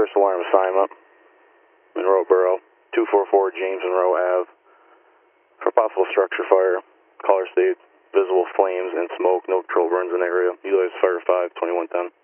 first alarm assignment, Monroe Borough, 244 James Monroe Ave. For possible structure fire, caller states visible flames and smoke, no control burns in the area. Utilize Fire 5, 2110.